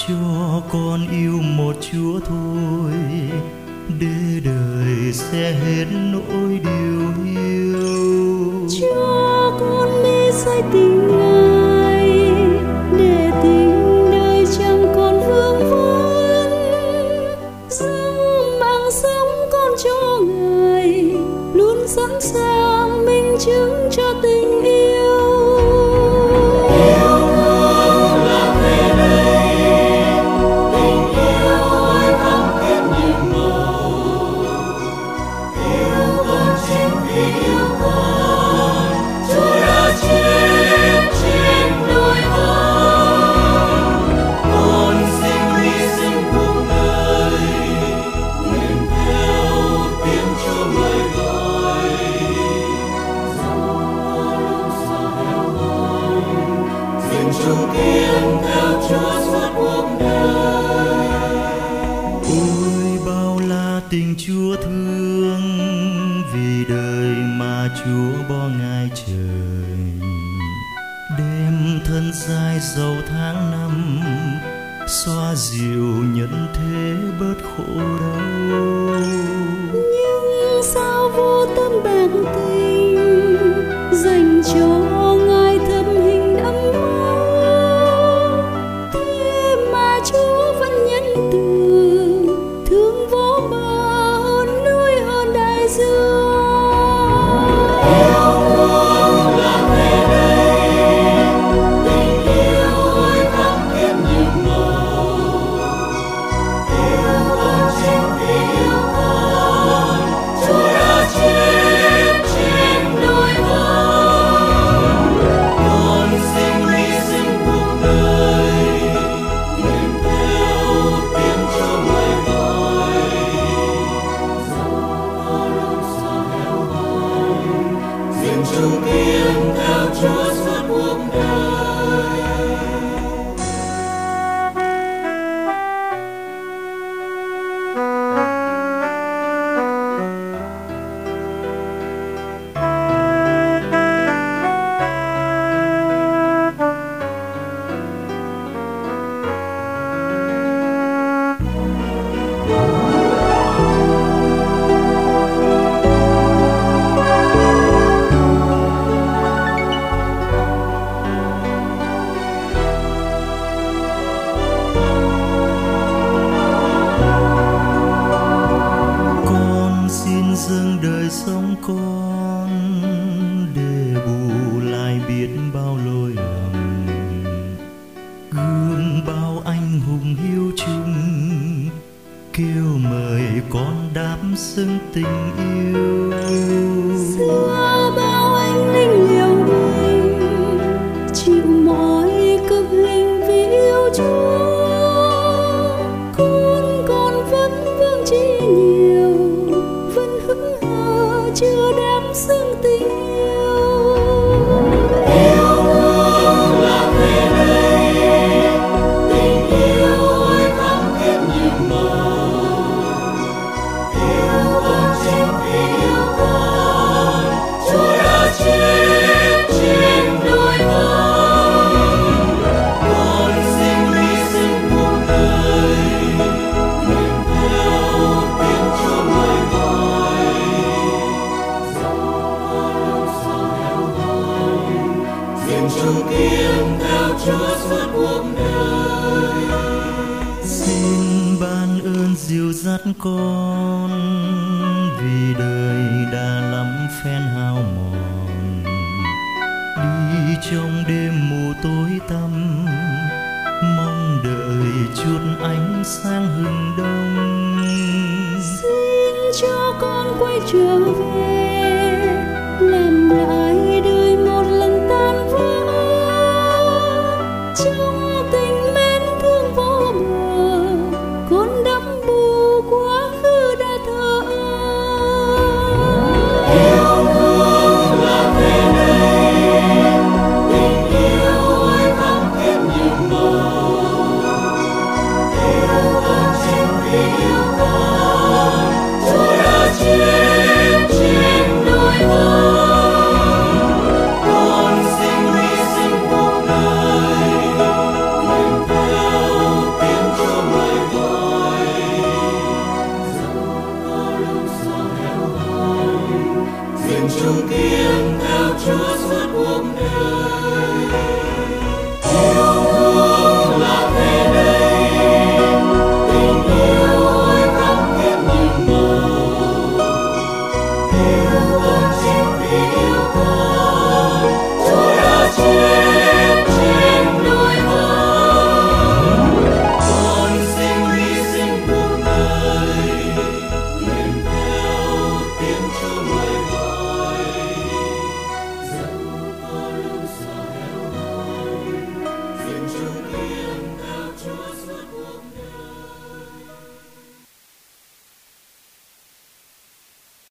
cho con yêu một Chúa thôi, để đời sẽ hết nỗi điều hiu. Cho con mê say tình Ngài, để tình đời chẳng còn vương vấn. Dâng mạng sống con cho Ngài, luôn sẵn sàng minh chứng cho tình yêu. Ôi bao la tình Chúa thương, vì đời mà Chúa bỏ Ngài trời. Đêm thân dài dầu tháng năm, xoa dịu nhân thế bớt khổ đau. Nhưng sao vô tâm bạc tình, dành cho Ngài thâm hình đẫm máu. Thế mà Chúa vẫn nhân từ, thương vô bờ hơn núi hơn đại dương. Dâng đời sống con, để bù lại biết bao lỗi lầm. Gương bao anh hùng hiếu chung, kêu mời con đáp xứng tình yêu. Xưa bao anh linh liều mình, chịu mọi cực hình vì yêu Chúa. Con vẫn vương chi nhiều, chưa đáp xứng tình yêu. Yêu thương là về đây, tình yêu ôi thắm thiết nhiệm màu. Yêu con chính vì yêu con, Chúa đã chết trên đôi thang. Con xin hy sinh cuộc đời, nguyện theo tiếng Chúa mời gọi. Chung kiên theo Chúa suốt cuộc đời. Xin ban ơn dìu dắt con, vì đời đã lắm phen hao mòn. Đi trong đêm mù tối tăm, mong đợi chút ánh sáng hừng đông. Xin cho con quay trở về, làm lại đời một lần tan vỡ. Trong